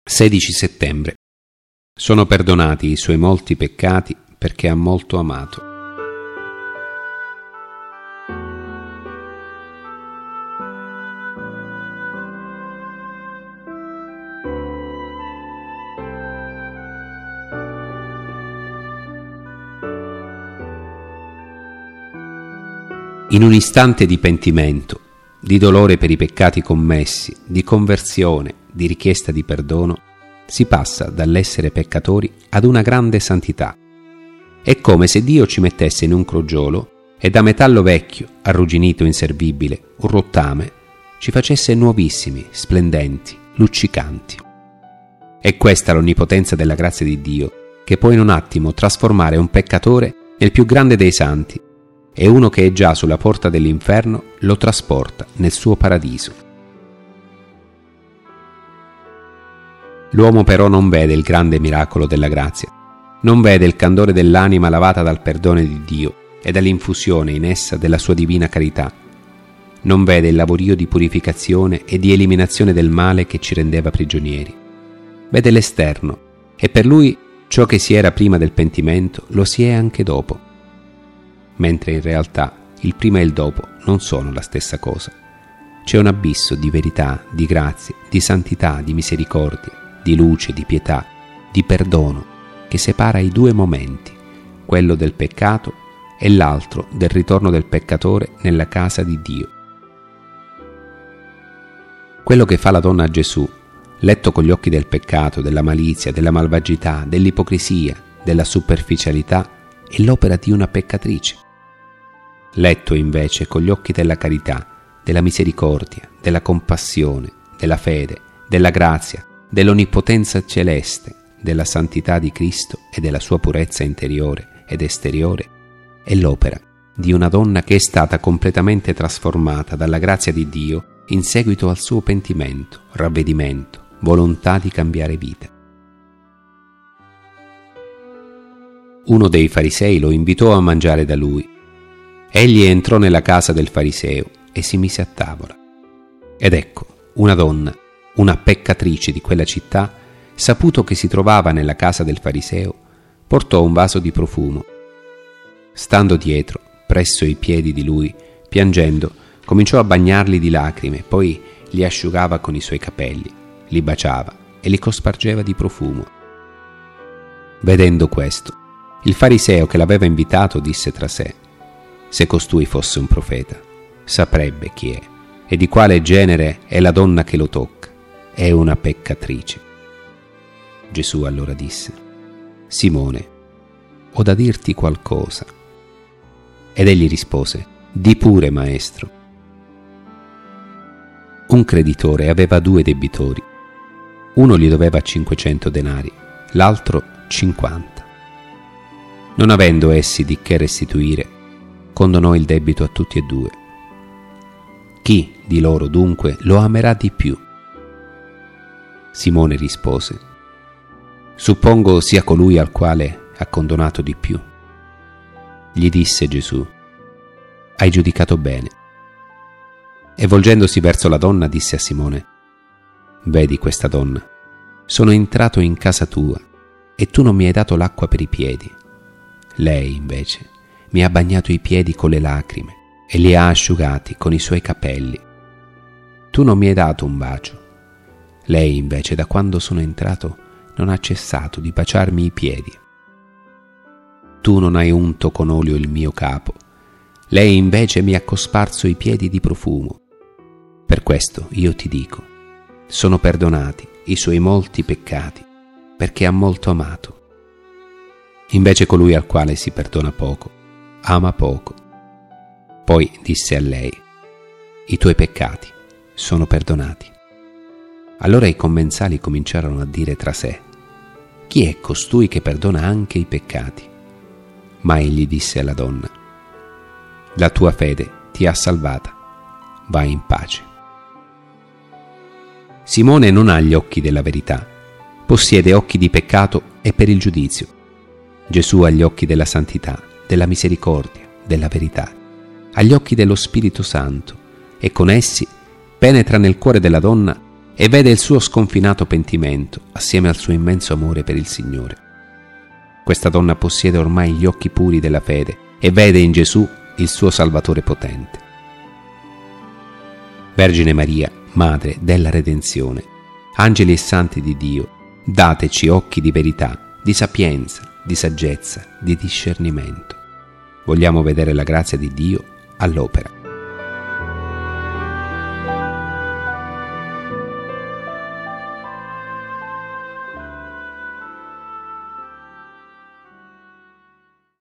16 settembre. Sono perdonati i suoi molti peccati perché ha molto amato. In un istante di pentimento, di dolore per i peccati commessi, di conversione, di richiesta di perdono, si passa dall'essere peccatori ad una grande santità. È come se Dio ci mettesse in un crogiolo e da metallo vecchio, arrugginito, inservibile, un rottame, ci facesse nuovissimi, splendenti, luccicanti. È questa l'onnipotenza della grazia di Dio, che può in un attimo trasformare un peccatore nel più grande dei santi, e uno che è già sulla porta dell'inferno lo trasporta nel suo paradiso. L'uomo però non vede il grande miracolo della grazia, non vede il candore dell'anima lavata dal perdono di Dio e dall'infusione in essa della sua divina carità, non vede il lavorio di purificazione e di eliminazione del male che ci rendeva prigionieri. Vede l'esterno, e per lui ciò che si era prima del pentimento lo si è anche dopo, mentre in realtà il prima e il dopo non sono la stessa cosa. C'è un abisso di verità, di grazie, di santità, di misericordia, di luce, di pietà, di perdono, che separa i due momenti, quello del peccato e l'altro del ritorno del peccatore nella casa di Dio. Quello che fa la donna a Gesù, letto con gli occhi del peccato, della malizia, della malvagità, dell'ipocrisia, della superficialità, è l'opera di una peccatrice. Letto invece con gli occhi della carità, della misericordia, della compassione, della fede, della grazia, dell'onnipotenza celeste, della santità di Cristo e della sua purezza interiore ed esteriore, è l'opera di una donna che è stata completamente trasformata dalla grazia di Dio in seguito al suo pentimento, ravvedimento, volontà di cambiare vita. Uno dei farisei lo invitò a mangiare da lui. Egli entrò nella casa del fariseo e si mise a tavola. Ed ecco, una donna, una peccatrice di quella città, saputo che si trovava nella casa del fariseo, portò un vaso di profumo. Stando dietro, presso i piedi di lui, piangendo, cominciò a bagnarli di lacrime, poi li asciugava con i suoi capelli, li baciava e li cospargeva di profumo. Vedendo questo, il fariseo che l'aveva invitato disse tra sé: se costui fosse un profeta, saprebbe chi è e di quale genere è la donna che lo tocca. È una peccatrice. Gesù allora disse: Simone, ho da dirti qualcosa. Ed egli rispose: di pure, maestro. Un creditore aveva 2 debitori. Uno gli doveva 500 denari, l'altro 50. Non avendo essi di che restituire, condonò il debito a tutti e 2. Chi di loro dunque lo amerà di più? Simone rispose: suppongo sia colui al quale ha condonato di più. Gli disse Gesù: hai giudicato bene. E volgendosi verso la donna disse a Simone: vedi questa donna, sono entrato in casa tua e tu non mi hai dato l'acqua per i piedi. Lei invece mi ha bagnato i piedi con le lacrime e li ha asciugati con i suoi capelli. Tu non mi hai dato un bacio. Lei invece, da quando sono entrato, non ha cessato di baciarmi i piedi. Tu non hai unto con olio il mio capo. Lei invece mi ha cosparso i piedi di profumo. Per questo io ti dico: sono perdonati i suoi molti peccati, perché ha molto amato. Invece colui al quale si perdona poco, ama poco. Poi disse a lei: i tuoi peccati sono perdonati. Allora i commensali cominciarono a dire tra sé: chi è costui che perdona anche i peccati? Ma egli disse alla donna: la tua fede ti ha salvata, vai in pace. Simone non ha gli occhi della verità, possiede occhi di peccato e per il giudizio. Gesù ha gli occhi della santità, della misericordia, della verità, ha gli occhi dello Spirito Santo e con essi penetra nel cuore della donna e vede il suo sconfinato pentimento assieme al suo immenso amore per il Signore. Questa donna possiede ormai gli occhi puri della fede e vede in Gesù il suo Salvatore potente. Vergine Maria, Madre della Redenzione, angeli e santi di Dio, dateci occhi di verità, di sapienza, di saggezza, di discernimento. Vogliamo vedere la grazia di Dio all'opera.